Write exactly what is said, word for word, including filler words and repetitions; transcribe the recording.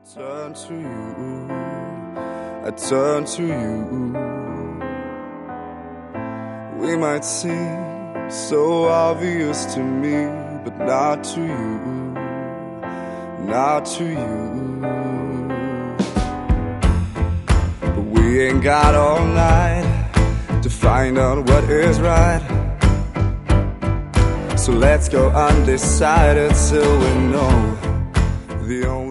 turn to you, I turn to you. We might seem so obvious to me, but not to you, not to you. But we ain't got all night to find out what is right. So let's go undecided till we know the only